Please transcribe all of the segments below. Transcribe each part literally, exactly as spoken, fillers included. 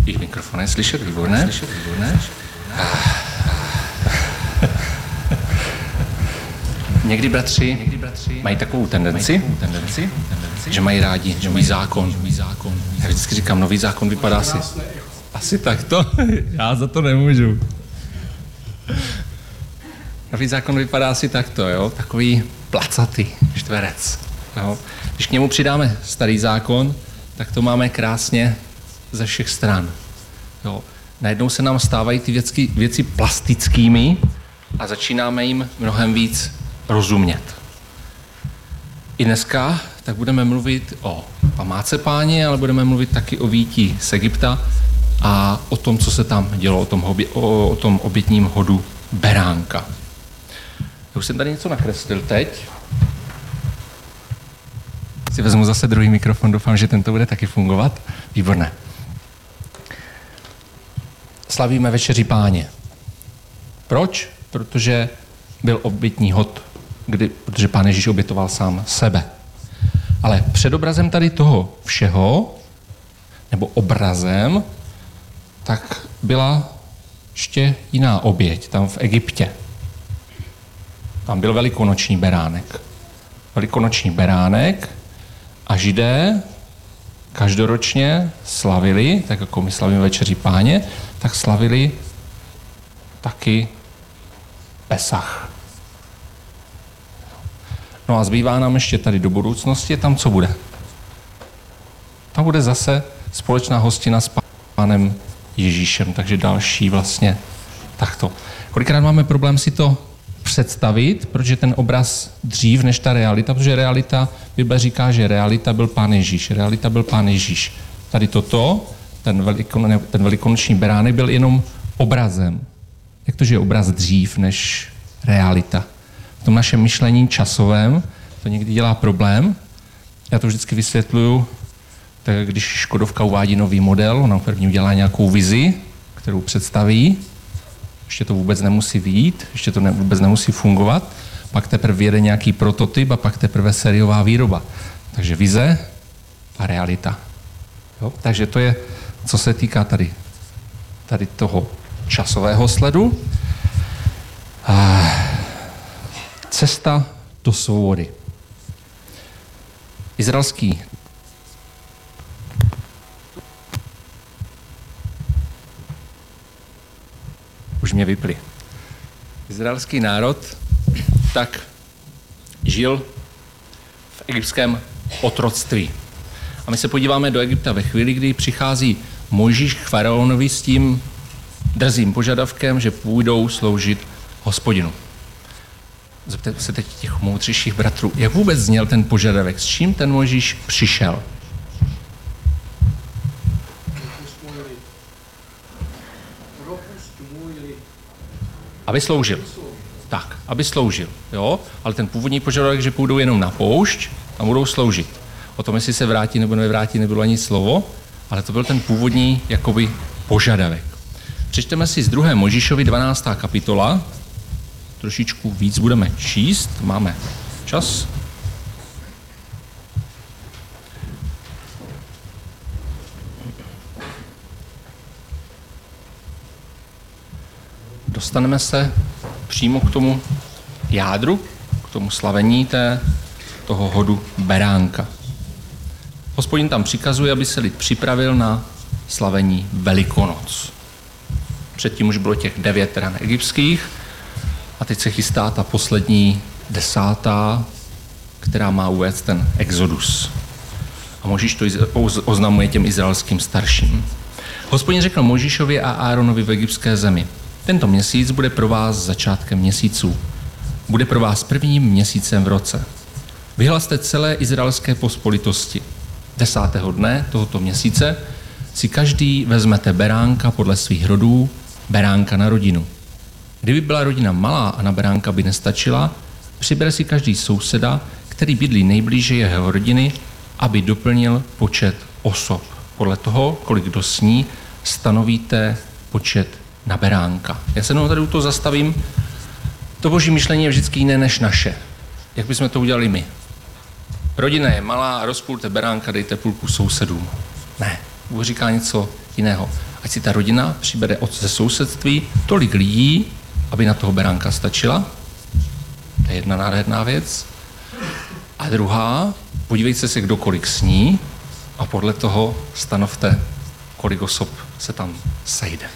I mikrofon je slyšet, výborné. Slyšet, výborné. Někdy bratři, Někdy bratři mají takovou tendenci, mají takovou tendenci, tendenci že mají rádi nový zákon. Nový zákon. Já vždycky říkám, nový zákon vypadá asi, asi takto. Já za to nemůžu. Nový zákon vypadá asi takto, jo? Takový placatý čtverec. Jo? Když k němu přidáme starý zákon, tak to máme krásně ze všech stran. Jo? Najednou se nám stávají ty věci, věci plastickými a začínáme jim mnohem víc rozumět. I dneska tak budeme mluvit o památce Páně, ale budeme mluvit taky o výjití z Egypta a o tom, co se tam dělo, o tom, hobě, o, o tom obětním hodu beránka. Já už jsem tady něco nakreslil teď. Si vezmu zase druhý mikrofon, doufám, že tento bude taky fungovat. Výborné. Slavíme večeři Páně. Proč? Protože byl obětní hod, kdy, protože Pán Ježíš obětoval sám sebe. Ale předobrazem tady toho všeho, nebo obrazem, tak byla ještě jiná oběť, tam v Egyptě. Tam byl velikonoční beránek. Velikonoční beránek a Židé každoročně slavili, tak jako my slavíme večeři Páně, tak slavili taky Pesach. No a zbývá nám ještě tady do budoucnosti, tam co bude? Tam bude zase společná hostina s Pánem Ježíšem, takže další vlastně takto. Kolikrát máme problém si to představit, protože ten obraz dřív než ta realita, protože realita, Bible říká, že realita byl Pán Ježíš, realita byl Pán Ježíš. Tady toto, ten, velikon, ten velikonoční beránek byl jenom obrazem. Jak to, že je obraz dřív než realita? V tom našem myšlení časovém to někdy dělá problém. Já to vždycky vysvětluju, tak když Škodovka uvádí nový model, ona první udělá nějakou vizi, kterou představí, ještě to vůbec nemusí vyjít, ještě to ne, vůbec nemusí fungovat, pak teprve vyjede nějaký prototyp a pak teprve sériová výroba. Takže vize a realita. Jo? Takže to je, co se týká tady, tady toho časového sledu. A cesta do svobody. Izraelský už mě vypli. Izraelský národ tak žil v egyptském otroctví. A my se podíváme do Egypta ve chvíli, kdy přichází Mojžíš k faraonovi s tím drzým požadavkem, že půjdou sloužit Hospodinu. Zeptejte se teď těch moudřejších bratrů, jak vůbec zněl ten požadavek, s čím ten Mojžíš přišel? Aby sloužil. Tak, aby sloužil, jo? Ale ten původní požadavek, že půjdou jenom na poušť a budou sloužit. O tom, jestli se vrátí nebo nevrátí, nebylo ani slovo, ale to byl ten původní jakoby požadavek. Přečteme si z druhé Mojžíšovi dvanáctá kapitola, trošičku víc budeme číst, máme čas. Dostaneme se přímo k tomu jádru, k tomu slavení té, toho hodu beránka. Hospodin tam přikazuje, aby se lid připravil na slavení Velikonoc. Předtím už bylo těch devět ran egyptských a teď se chystá ta poslední desátá, která má uvést ten exodus. A Mojžíš to oznamuje těm izraelským starším. Hospodin řekl Mojžíšovi a Áronovi v egyptské zemi: tento měsíc bude pro vás začátkem měsíců. Bude pro vás prvním měsícem v roce. Vyhlaste celé izraelské pospolitosti. Desátého dne tohoto měsíce si každý vezmete beránka podle svých rodů, beránka na rodinu. Kdyby byla rodina malá a na beránka by nestačila, přibere si každý souseda, který bydlí nejblíže jeho rodiny, aby doplnil počet osob. Podle toho, kolik kdo sní, stanovíte počet na beránka. Já se jenom tady u toho zastavím. To boží myšlení je vždycky jiné než naše. Jak bychom to udělali my? Rodina je malá a rozpůlte beránka, dejte půlku sousedům. Ne, Bůh říká něco jiného. ať si ta rodina přibere od ze sousedství tolik lidí, aby na toho beránka stačila. To je jedna nádherná věc. A druhá, podívejte se, kdo kolik sní a podle toho stanovte, kolik osob se tam sejde.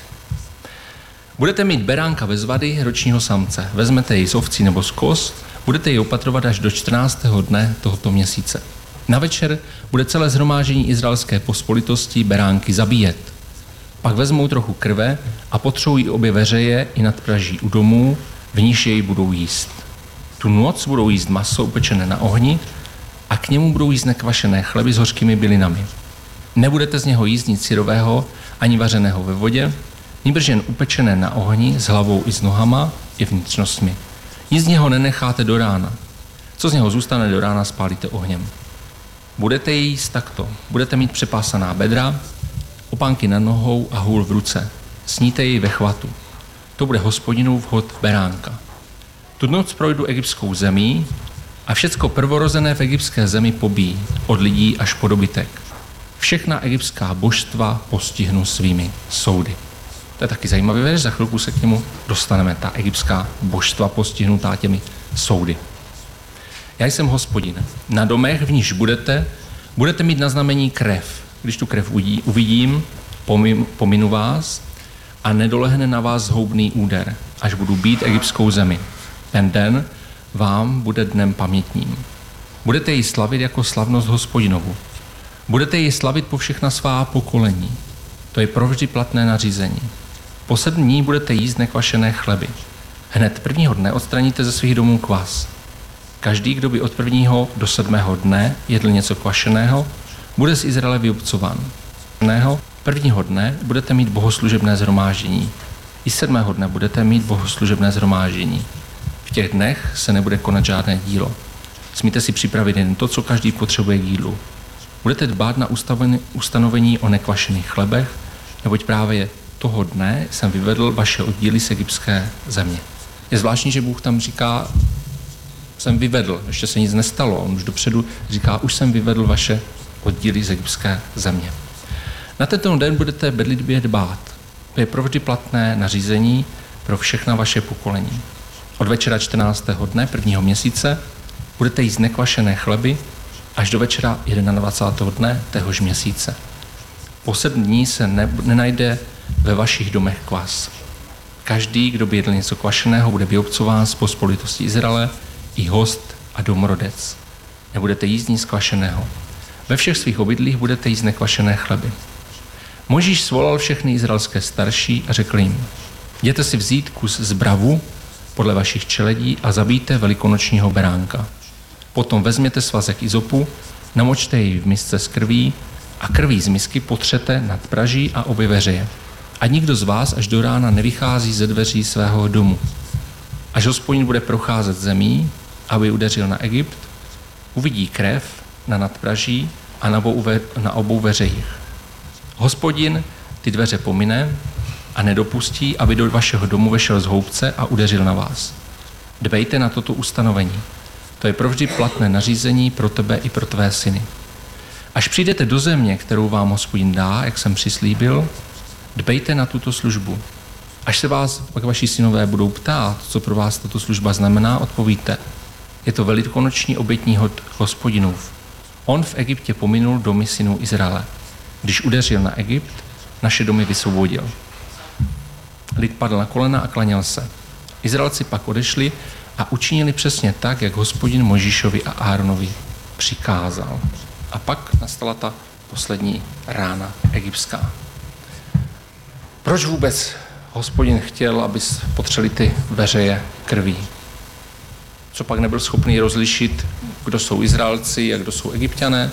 Budete mít beránka bez vady ročního samce. Vezmete jej z ovcí nebo z koz, budete jej opatrovat až do čtrnáctého dne tohoto měsíce. Na večer bude celé shromáždění izraelské pospolitosti beránky zabíjet. Pak vezmou trochu krve a potřou jí obě veřeje i nadpraží u domů, v níž jej budou jíst. Tu noc budou jíst maso upečené na ohni a k němu budou jíst nekvašené chleby s hořkými bylinami. Nebudete z něho jíst nic syrového ani vařeného ve vodě, nýbrž jen upečené na ohni s hlavou i s nohama i vnitřnostmi. Nic z něho nenecháte do rána. Co z něho zůstane do rána, spálíte ohněm. Budete jíst takto. Budete mít přepásaná bedra, opánky nad nohou a hůl v ruce. Sníte jej ve chvatu. To bude Hospodinův hod beránka. Tu noc projdu egyptskou zemí a všecko prvorozené v egyptské zemi pobíjí, od lidí až po dobytek. Všechna egyptská božstva postihnu svými soudy. To je taky zajímavý verš, za chvilku se k němu dostaneme. Ta egyptská božstva postihnutá těmi soudy. Já jsem Hospodin. Na domech, v níž budete, budete mít na znamení krev. Když tu krev uvidím, pominu vás a nedolehne na vás zhoubný úder, až budu bít egyptskou zemi. Ten den vám bude dnem pamětním. Budete ji slavit jako slavnost Hospodinovu. Budete ji slavit po všechna svá pokolení. To je provždy platné nařízení. Po sedm dní budete jíst nekvašené chleby. Hned prvního dne odstraníte ze svých domů kvas. Každý, kdo by od prvního do sedmého dne jedl něco kvašeného, bude z Izraele vyobcován. Prvního dne budete mít bohoslužebné shromáždění. I sedmého dne budete mít bohoslužebné shromáždění. V těch dnech se nebude konat žádné dílo. Smíte si připravit jen to, co každý potřebuje k jídlu. Budete dbát na ustanovení o nekvašených chlebech, neboť právě toho dne jsem vyvedl vaše oddíly z egyptské země. Je zvláštní, že Bůh tam říká, jsem vyvedl, ještě se nic nestalo. On už dopředu říká, už jsem vyvedl vaše oddíly z egyptské země. Na tento den budete bedlivě dbát. To je provždy platné nařízení pro všechna vaše pokolení. Od večera čtrnáctého dne prvního měsíce budete jíst nekvašené chleby až do večera dvacátého prvního dne téhož měsíce. Po sedm dní se ne, nenajde ve vašich domech kvas. Každý, kdo by jedl něco kvašeného, bude vyobcován z pospolitosti Izraele, i host a domorodec. Nebudete jíst nic kvašeného. Ve všech svých obydlích budete jíst nekvašené chleby. Mojžíš svolal všechny izraelské starší a řekl jim, jděte si vzít kus zbravu podle vašich čeledí a zabijte velikonočního beránka. Potom vezměte svazek izopu, namočte jej v misce s krví a krví z misky potřete nad praží a obě veřeje. A nikdo z vás až do rána nevychází ze dveří svého domu. Až Hospodin bude procházet zemí, aby udeřil na Egypt, uvidí krev na nadpraží a na obou, ve, na obou veřejích. Hospodin ty dveře pomine a nedopustí, aby do vašeho domu vešel z houbce a udeřil na vás. Dbejte na toto ustanovení. To je provždy platné nařízení pro tebe i pro tvé syny. Až přijdete do země, kterou vám Hospodin dá, jak jsem přislíbil, dbejte na tuto službu. Až se vás pak vaši synové budou ptát, co pro vás tato služba znamená, odpovíte. Je to velikonoční obětní hod Hospodinův. On v Egyptě pominul domy synů Izraele. Když udeřil na Egypt, naše domy vysvobodil. Lid padl na kolena a klaněl se. Izraelci pak odešli a učinili přesně tak, jak Hospodin Mojžíšovi a Áronovi přikázal. A pak nastala ta poslední rána egyptská. Proč vůbec Hospodin chtěl, aby potřeli ty veřeje krví? Co pak nebyl schopný rozlišit, kdo jsou Izraelci a kdo jsou Egypťané?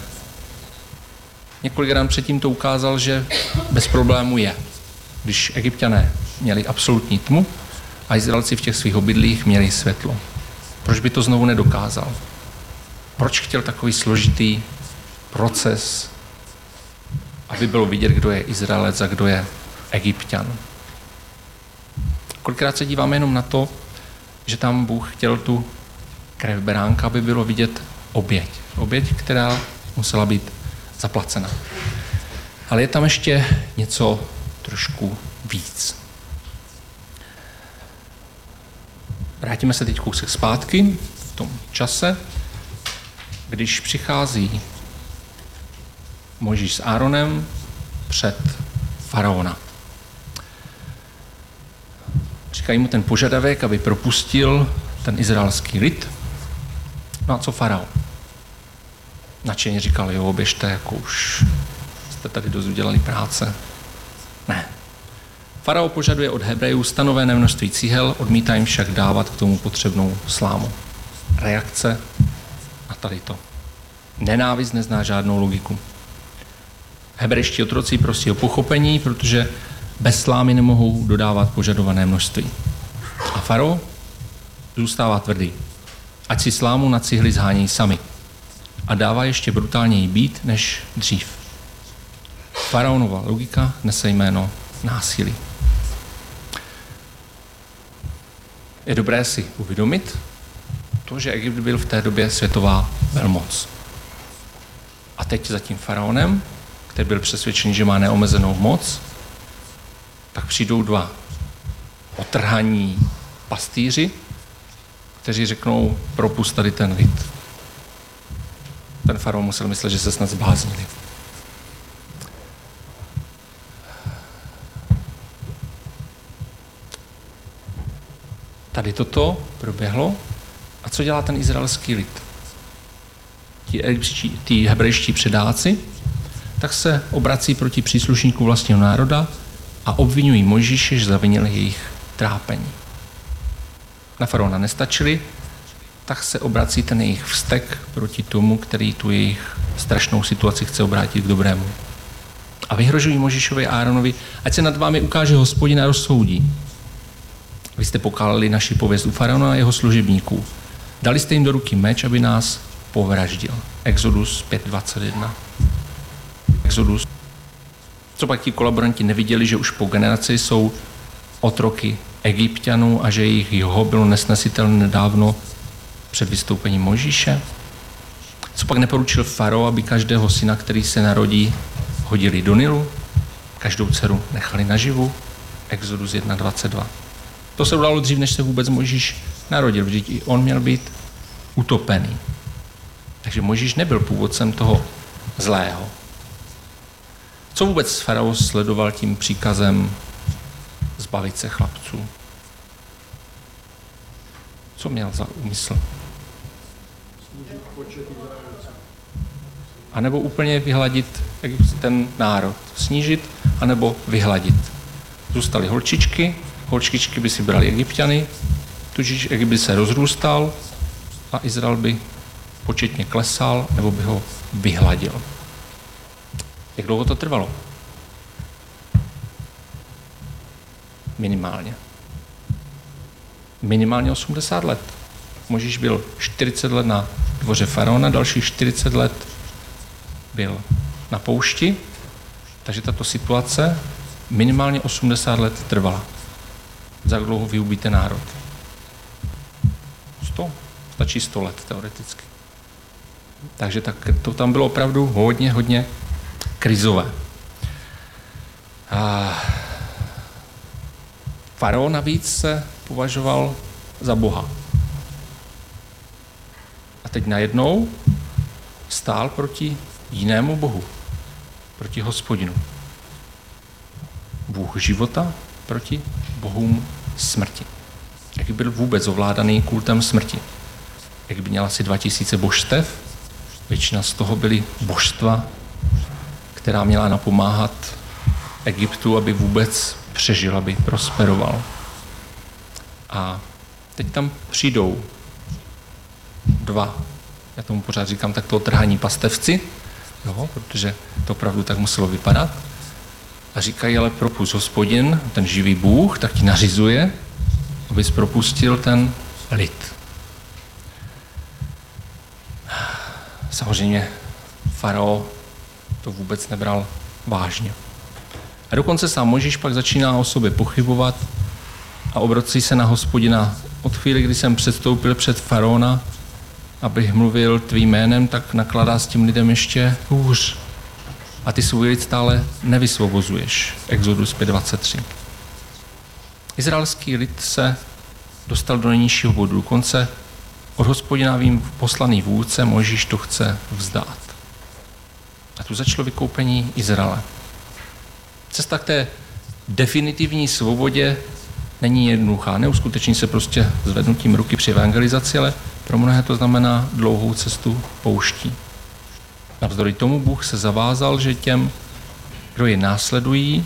Několikrát předtím to ukázal, že bez problému je. Když Egypťané měli absolutní tmu a Izraelci v těch svých obydlích měli světlo. Proč by to znovu nedokázal? Proč chtěl takový složitý proces, aby bylo vidět, kdo je Izraelec a kdo je Egypťan? Kolikrát se díváme jenom na to, že tam Bůh chtěl tu krev beránka, aby bylo vidět oběť. Oběť, která musela být zaplacena. Ale je tam ještě něco trošku víc. Vrátíme se teď kousek zpátky v tom čase, když přichází Mojžíš s Áronem před faraona. Říkají mu ten požadavek, aby propustil ten izraelský lid. No a co faraon? Nadšeně říkal, jo, běžte, jako už jste tady dost udělali práce. Ne. Farao požaduje od Hebrejů stanovené množství cihel, odmítá jim však dávat k tomu potřebnou slámu. Reakce na tady to. Nenávist nezná žádnou logiku. Hebrejští otroci prosí o pochopení, protože bez slámy nemohou dodávat požadované množství. A farao zůstává tvrdý. Ať si slámu na cihly zhánějí sami. A dává ještě brutálněji být než dřív. Faraonova logika nese jméno násilí. Je dobré si uvědomit to, že Egypt byl v té době světová velmoc. A teď za tím faraonem, který byl přesvědčený, že má neomezenou moc, tak přijdou dva otrhaní pastýři, kteří řeknou, propust tady ten lid. Ten faraon musel myslet, že se snad zbláznili. Tady toto proběhlo. A co dělá ten izraelský lid? Ti, egyptští, ti hebrejští předáci tak se obrací proti příslušníků vlastního národa a obvinují Mojžíše, že zavinil jejich trápení. Na faraona nestačili, tak se obrací ten jejich vztek proti tomu, který tu jejich strašnou situaci chce obrátit k dobrému. A vyhrožují Mojžíšovi a Áronovi, ať se nad vámi ukáže Hospodin a rozsoudí. Vy jste pokáleli naši pověst u faraona a jeho služebníků. Dali jste jim do ruky meč, aby nás povraždil. Exodus pět dvacet jedna. Exodus. Co pak ti kolaboranti neviděli, že už po generaci jsou otroky Egypťanů a že jejich jeho bylo nesnesitelné nedávno před vystoupením Mojžíše? Co pak neporučil farao, aby každého syna, který se narodí, hodili do Nilu? Každou dceru nechali naživu? Exodus jedna dvacet dva. To se udalo dřív, než se vůbec Mojžíš narodil, vždyť i on měl být utopený. Takže Mojžíš nebyl původcem toho zlého. Co vůbec farao sledoval tím příkazem zbavit se chlapců? Co měl za úmysl? A nebo úplně vyhladit ten národ. Snížit, anebo vyhladit. Zůstaly holčičky, holčičky by si brali Egypťany, tudíž Egypt by se rozrůstal a Izrael by početně klesal, nebo by ho vyhladil. Jak dlouho to trvalo? Minimálně. Minimálně osmdesát let. Mojžíš byl čtyřicet let na dvoře faraona, dalších čtyřicet let byl na poušti, takže tato situace minimálně osmdesát let trvala. Za jak dlouho vyhubíte národ? sto? Stačí sto let teoreticky. Takže tak to tam bylo opravdu hodně, hodně krizové. A faraon navíc se považoval za boha. A teď najednou stál proti jinému bohu, proti Hospodinu. Bůh života proti bohům smrti. Jak byl vůbec ovládaný kultem smrti. Jak by měl asi dva tisíce božstev, většina z toho byly božstva, která měla napomáhat Egyptu, aby vůbec přežil, aby prosperoval. A teď tam přijdou dva, já tomu pořád říkám takto otrhaní pastevci, jo, protože to opravdu tak muselo vypadat. A říkají, ale propust Hospodin, ten živý Bůh, tak ti nařizuje, abys propustil ten lid. Samozřejmě farao to vůbec nebral vážně. A dokonce sám Mojžíš pak začíná o sobě pochybovat a obrací se na Hospodina. Od chvíli, kdy jsem předstoupil před faraona, abych mluvil tvým jménem, tak nakladá s tím lidem ještě hůř. a ty svůj lid stále nevysvobozuješ. Exodus pět dvacet tři. Izraelský lid se dostal do nejnižšího bodu, dokonce od Hospodina vím poslaný vůdce Mojžíš to chce vzdát. A tu začalo vykoupení Izraele. Cesta k té definitivní svobodě není jednoduchá. Neuskuteční se prostě zvednutím ruky při evangelizaci, ale pro mnohé to znamená dlouhou cestu pouští. Navzdory tomu Bůh se zavázal, že těm, kdo je následují,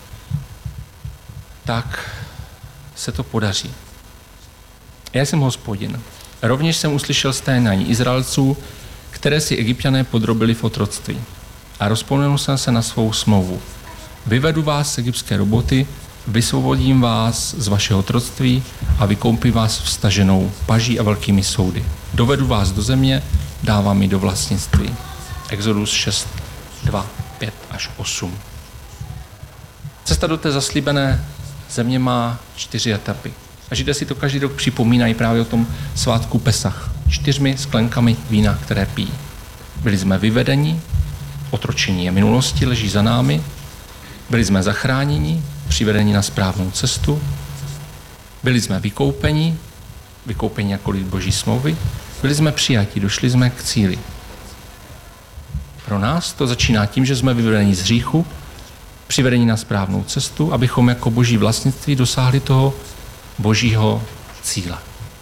tak se to podaří. Já jsem Hospodin. Rovněž jsem uslyšel sténání Izraelců, které si Egypťané podrobili v otroctví. A rozpomněl jsem se na svou smlouvu. Vyvedu vás z egyptské roboty, vysvobodím vás z vašeho otroctví a vykoupím vás vstaženou paží a velkými soudy. Dovedu vás do země, dávám ji do vlastnictví. Exodus šest, dva, pět až osm. Cesta do té zaslíbené země má čtyři etapy. A Židé si to každý rok připomínají právě o tom svátku Pesach. Čtyřmi sklenkami vína, které pijí. Byli jsme vyvedeni, otročení je minulosti, leží za námi. Byli jsme zachráněni, přivedeni na správnou cestu. Byli jsme vykoupeni, vykoupeni jako lid Boží smlouvy. Byli jsme přijati, došli jsme k cíli. Pro nás to začíná tím, že jsme vyvedeni z hříchu, přivedeni na správnou cestu, abychom jako Boží vlastnictví dosáhli toho Božího cíle.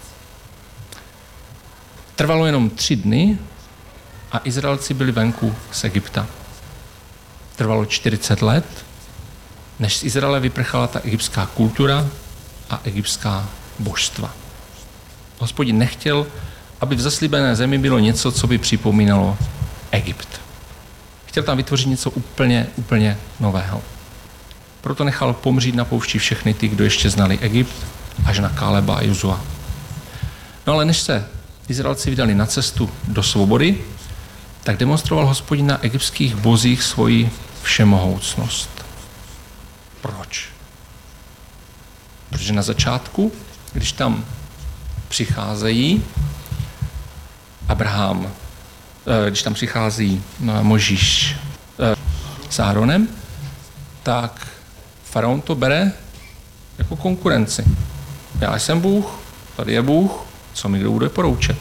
Trvalo jenom tři dny a Izraelci byli venku z Egypta. Trvalo čtyřicet let, než z Izraele vyprchala ta egyptská kultura a egyptská božstva. Hospodin nechtěl, aby v zaslíbené zemi bylo něco, co by připomínalo Egypt. Chtěl tam vytvořit něco úplně, úplně nového. Proto nechal pomřít na poušti všechny ty, kdo ještě znali Egypt, až na Káleba a Jozua. No ale než se Izraelci vydali na cestu do svobody, tak demonstroval Hospodin na egyptských bozích svoji všemohoucnost. Proč? Protože na začátku, když tam přicházejí Abraham, když tam přichází Mojžíš s Áronem, tak faraon to bere jako konkurenci. Já jsem Bůh, tady je Bůh, co mi kdo bude poroučet.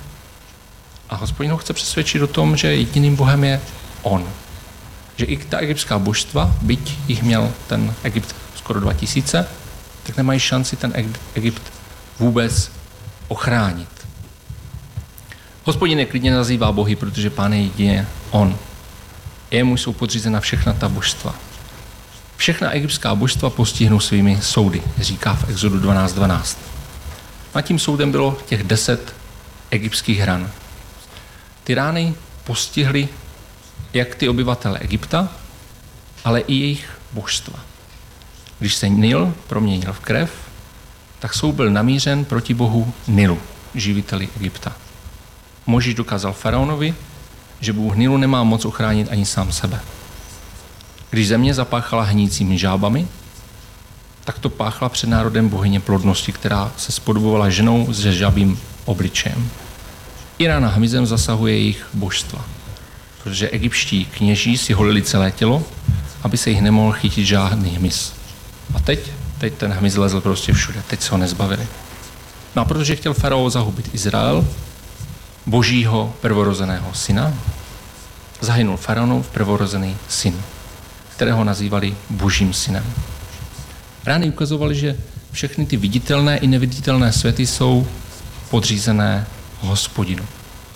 A Hospodin ho chce přesvědčit o tom, že jediným Bohem je on. Že i ta egyptská božstva, byť jich měl ten Egypt skoro dva tisíce, tak nemají šanci ten Egypt vůbec ochránit. Hospodin je klidně nazývá bohy, protože Pán je jedině on. Jemu jsou podřízena všechna ta božstva. Všechna egyptská božstva postihnou svými soudy, říká v Exodu dvanáct dvanáct. A tím soudem bylo těch deset egyptských ran. Ty rány postihly jak ty obyvatele Egypta, ale i jejich božstva. Když se Nil proměnil v krev, tak soud byl namířen proti bohu Nilu, živiteli Egypta. Mojžíš dokázal faraonovi, že bůh Nilu nemá moc ochránit ani sám sebe. Když země zapáchala hnícími žábami, tak to páchla před národem bohyně plodnosti, která se spodobovala ženou s žabým obličejem. I rána hmyzem zasahuje jejich božstva, protože egyptští kněží si holili celé tělo, aby se jich nemohl chytit žádný hmyz. A teď, teď ten hmyz lezl prostě všude, teď se ho nezbavili. No a protože chtěl faraon zahubit Izrael, božího prvorozeného syna, zahynul faraonův prvorozený syn, kterého nazývali božím synem. Rány ukazovaly, že všechny ty viditelné i neviditelné světy jsou podřízené Hospodinu.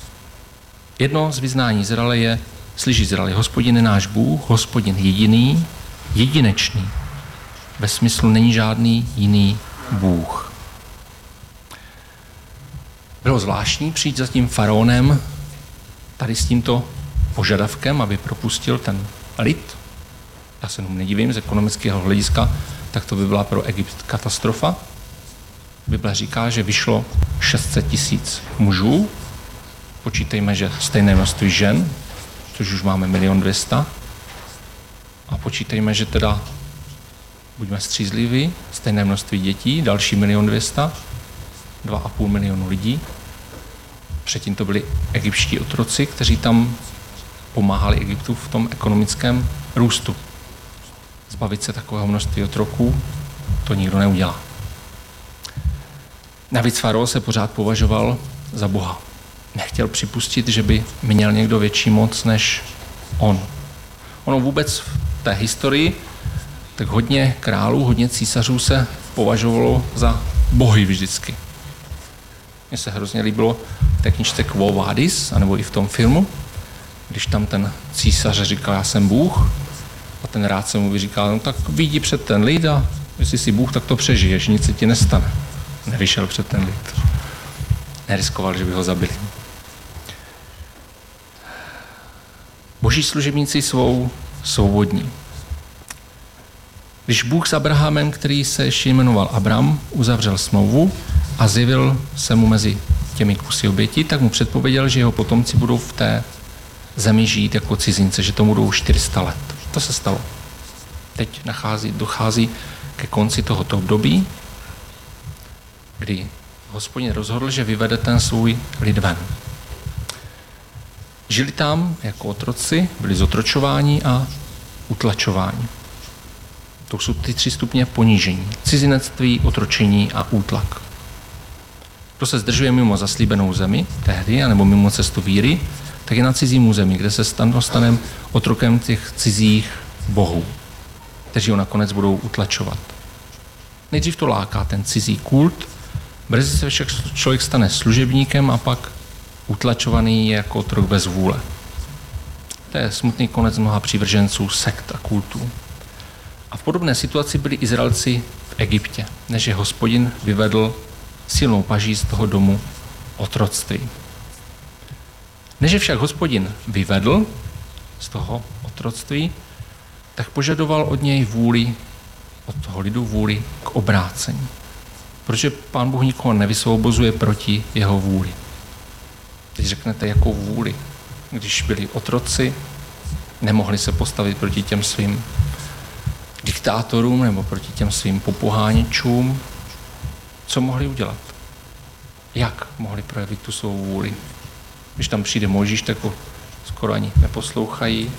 Jedno z vyznání Izraele je, slyší Izraele, Hospodin je náš Bůh, Hospodin jediný, jedinečný. Ve smyslu není žádný jiný Bůh. Bylo zvláštní přijít za tím faraonem tady s tímto požadavkem, aby propustil ten lid. Já se tomu nedivím, z ekonomického hlediska, tak to by byla pro Egypt katastrofa. Bible říká, že vyšlo šest set tisíc mužů, počítejme, že stejné množství žen, což už máme milion dvěsta, a počítejme, že teda, buďme střízliví, stejné množství dětí, další milion dvěsta, dva a půl milionu lidí. Předtím to byli egyptští otroci, kteří tam pomáhali Egyptu v tom ekonomickém růstu. Zbavit se takového množství otroků, to nikdo neudělá. Navíc faraon se pořád považoval za boha. Nechtěl připustit, že by měl někdo větší moc než on. Ono vůbec v té historii, tak hodně králů, hodně císařů se považovalo za bohy vždycky. Mně se hrozně líbilo v té knižce Quo Vadis, anebo i v tom filmu, když tam ten císař říkal, já jsem Bůh, a ten rádce mu říkal, no tak vyjdi před ten lid a jestli jsi Bůh, tak to přežiješ, nic se ti nestane. Nevyšel před ten lid. Neriskoval, že by ho zabili. Boží služebníci jsou svobodní. Když Bůh s Abrahamem, který se ještě jmenoval Abram, uzavřel smlouvu a zjevil se mu mezi těmi kusy obětí, tak mu předpověděl, že jeho potomci budou v té zemi žít jako cizince, že to budou čtyři sta let. To se stalo. Teď nachází, dochází ke konci tohoto období, kdy Hospodin rozhodl, že vyvede ten svůj lid ven. Žili tam jako otroci, byli zotročováni a utlačováni. To jsou ty tři stupně ponížení. Cizinectví, otročení a útlak. Kdo se zdržuje mimo zaslíbenou zemi tehdy, anebo mimo cestu víry, tak je na cizím území, kde se stane otrokem těch cizích bohů, kteří ho nakonec budou utlačovat. Nejdřív to láká ten cizí kult, brzy se však člověk stane služebníkem a pak utlačovaný je jako otrok bez vůle. To je smutný konec mnoha přívrženců sekt a kultů. A v podobné situaci byli Izraelci v Egyptě, než je Hospodin vyvedl silnou paží z toho domu otroctví. Než je však Hospodin vyvedl z toho otroctví, tak požadoval od něj vůli, od toho lidu vůli k obrácení. Protože Pán Bůh nikoho nevysvobozuje proti jeho vůli. Teď řeknete, jakou vůli? Když byli otroci, nemohli se postavit proti těm svým diktátorům nebo proti těm svým popoháněčům. Co mohli udělat? Jak mohli projevit tu svou vůli? Když tam přijde Mojžíš, tak ho skoro ani neposlouchají.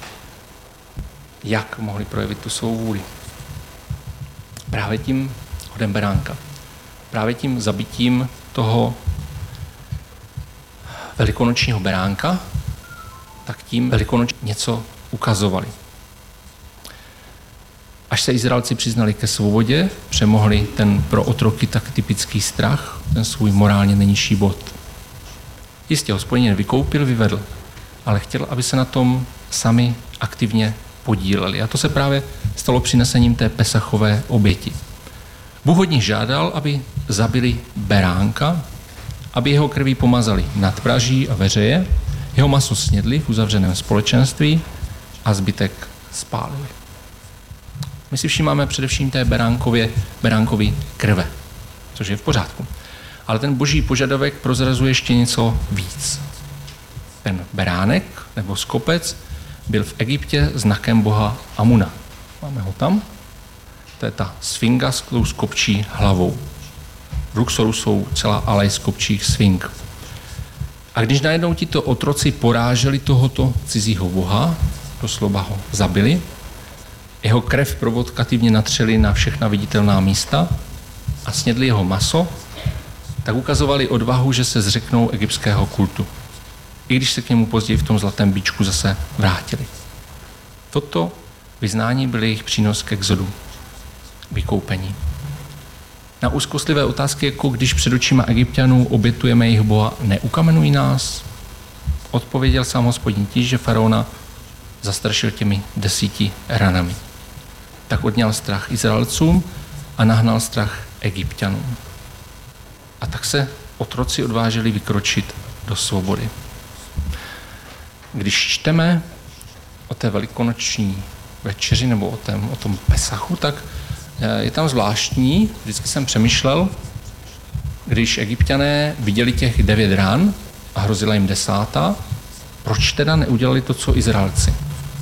Jak mohli projevit tu svou vůli? Právě tím hodem beránka. Právě tím zabitím toho velikonočního beránka, tak tím velikonoč něco ukazovali. Až se Izraelci přiznali ke svobodě, přemohli ten pro otroky tak typický strach, ten svůj morálně nejnižší bod. Jistě Hospodin je vykoupil, vyvedl, ale chtěl, aby se na tom sami aktivně podíleli. A to se právě stalo přinesením té pesachové oběti. Bůh od nich žádal, aby zabili beránka, aby jeho krví pomazali nadpraží a veřeje, jeho maso snědli v uzavřeném společenství a zbytek spálili. My si všímáme především té beránkově, beránkovy krve, což je v pořádku. Ale ten boží požadavek prozrazuje ještě něco víc. Ten beránek nebo skopec byl v Egyptě znakem boha Amuna. Máme ho tam. To je ta sfinga s tou skopčí hlavou. V Luxoru jsou celá alej skopčích sfing. A když najednou tito otroci poráželi tohoto cizího boha, doslova ho zabili, jeho krev provokativně natřeli na všechna viditelná místa a snědli jeho maso, tak ukazovali odvahu, že se zřeknou egyptského kultu. I když se k němu později v tom zlatém bičku zase vrátili. Toto vyznání byl jejich přínos k exodu, vykoupení. Na úzkostlivé otázky, jako když před očima Egypťanů obětujeme jejich boha, neukamenují nás? Odpověděl sám Hospodin tím, že faraona zastrašil těmi desíti ranami. Tak odňal strach Izraelcům a nahnal strach Egypťanům. A tak se otroci odvážili vykročit do svobody. Když čteme o té velikonoční večeři nebo o, tém, o tom Pesachu, tak je tam zvláštní, vždycky jsem přemýšlel, když Egypťané viděli těch devět ran a hrozila jim desátá, proč teda neudělali to, co Izraelci?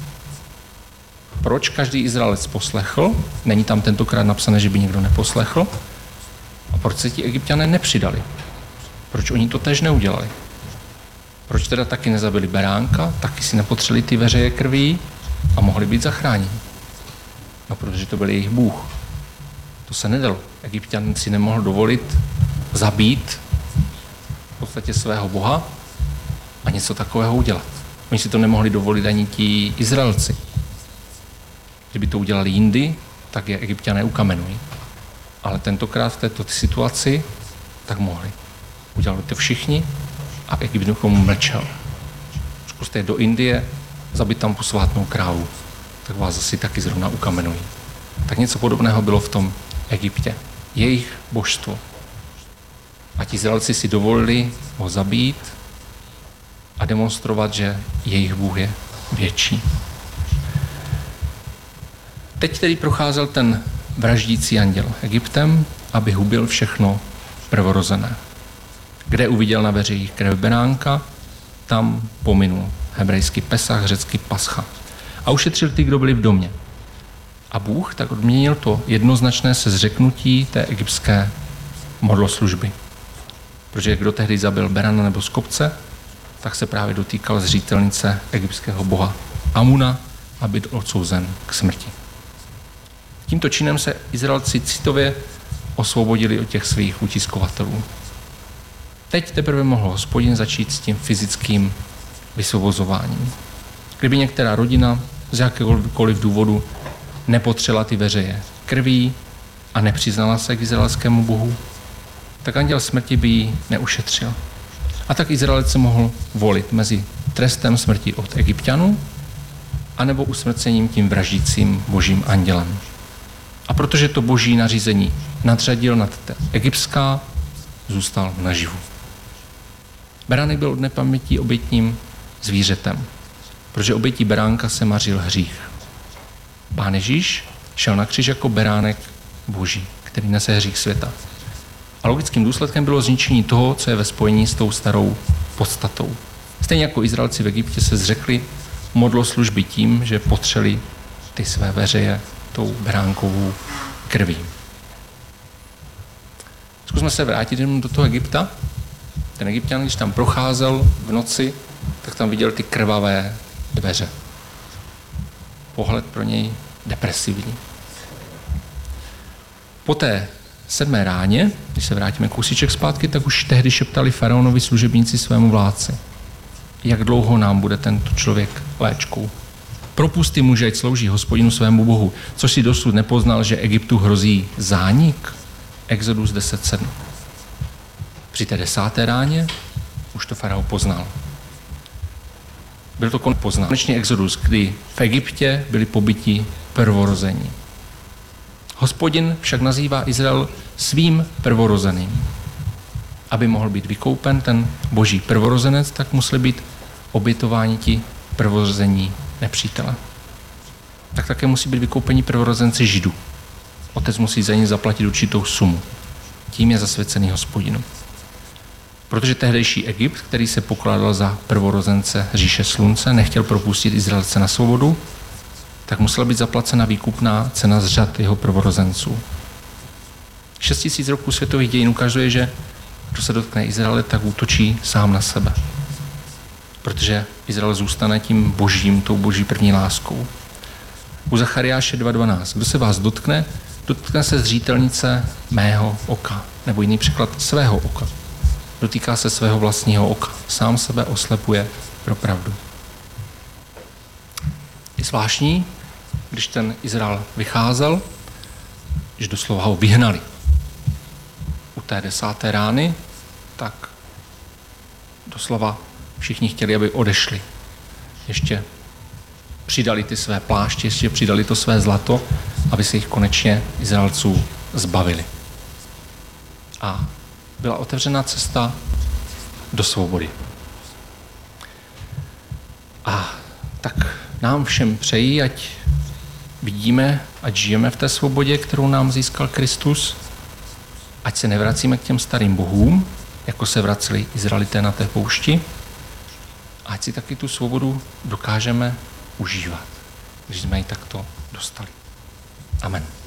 Proč každý Izraelec poslechl? Není tam tentokrát napsané, že by nikdo neposlechl. A proč se ti Egypťané nepřidali? Proč oni to též neudělali? Proč teda taky nezabili beránka, taky si nepotřeli ty veřeje krví a mohli být zachráněni? No, protože to byl jejich Bůh. To se nedalo. Egypťan si nemohl dovolit zabít v podstatě svého Boha a něco takového udělat. Oni si to nemohli dovolit ani ti Izraelci. Kdyby to udělali jindy, tak je Egypťané ukamenují. Ale tentokrát v této situaci tak mohli. Udělali to všichni a Egypt k tomu mlčel. Zkuste do Indie, zabít tam posvátnou krávu, tak vás asi taky zrovna ukamenují. Tak něco podobného bylo v tom Egyptě. Jejich božstvo. A ti Izraelci si dovolili ho zabít a demonstrovat, že jejich Bůh je větší. Teď tedy procházel ten vraždící anděl Egyptem, aby hubil všechno prvorozené. Kde uviděl na veřejích krev beránka, tam pominul. Hebrejský Pesach, řecký Pascha. A ušetřil ty, kdo byli v domě. A Bůh tak odměnil to jednoznačné se zřeknutí té egyptské modloslužby. Protože kdo tehdy zabil berana nebo skopce, tak se právě dotýkal zřitelnice egyptského boha Amuna a byl odsouzen k smrti. Tímto činem se Izraelci citově osvobodili od těch svých utiskovatelů. Teď teprve mohl Hospodin začít s tím fyzickým vysvobozováním. Kdyby některá rodina z jakéhokoliv důvodu nepotřela ty veřeje krví a nepřiznala se k izraelskému bohu, tak anděl smrti by ji neušetřil. A tak Izraelec se mohl volit mezi trestem smrti od Egypťanů anebo usmrcením tím vraždícím božím andělem. A protože to boží nařízení nadřadil nad té egyptská, zůstal naživu. Beránek byl od nepaměti obětním zvířetem, protože obětí beránka se mařil hřích. Pán Ježíš šel na kříž jako beránek boží, který nese hřích světa. A logickým důsledkem bylo zničení toho, co je ve spojení s tou starou podstatou. Stejně jako Izraelci v Egyptě se zřekli modloslužby tím, že potřeli ty své veřeje tou beránkovou krví. Zkusme se vrátit jenom do toho Egypta. Ten Egypťan, když tam procházel v noci, tak tam viděl ty krvavé dveře. Pohled pro něj depresivní. Po té sedmé ráně, když se vrátíme kousíček zpátky, tak už tehdy šeptali faraonovi služebníci svému vládci. Jak dlouho nám bude tento člověk léčkou? Propusty muže, ať slouží Hospodinu svému Bohu, což si dosud nepoznal, že Egyptu hrozí zánik. Exodus deset sedm. Při té desáté ráně už to farao poznal. Byl to konečný Exodus, kdy v Egyptě byli pobyti prvorození. Hospodin však nazývá Izrael svým prvorozeným. Aby mohl být vykoupen ten boží prvorozenec, tak museli být obětováni ti prvorození nepřítele. Tak také musí být vykoupení prvorozenci Židů. Otec musí za ně zaplatit určitou sumu. Tím je zasvěcený Hospodinu. Protože tehdejší Egypt, který se pokládal za prvorozence říše slunce, nechtěl propustit Izraelce na svobodu, tak musela být zaplacena výkupná cena z řad jeho prvorozenců. Šest tisíc roků světových dějin ukazuje, že kdo se dotkne Izraele, tak útočí sám na sebe. Protože Izrael zůstane tím božím, tou boží první láskou. U Zachariáše dva dvanáct. Kdo se vás dotkne, dotkne se zřitelnice mého oka. Nebo jiný překlad svého oka. Dotýká se svého vlastního oka. Sám sebe oslepuje pro pravdu. Je zvláštní, když ten Izrael vycházel, že doslova ho vyhnali. U té desáté rány, tak doslova všichni chtěli, aby odešli. Ještě přidali ty své pláště, ještě přidali to své zlato, aby se jich konečně Izraelců zbavili. A byla otevřena cesta do svobody. A tak nám všem přeji, ať vidíme, ať žijeme v té svobodě, kterou nám získal Kristus, ať se nevracíme k těm starým bohům, jako se vraceli Izraelité na té poušti, a ať si taky tu svobodu dokážeme užívat, když jsme ji takto dostali. Amen.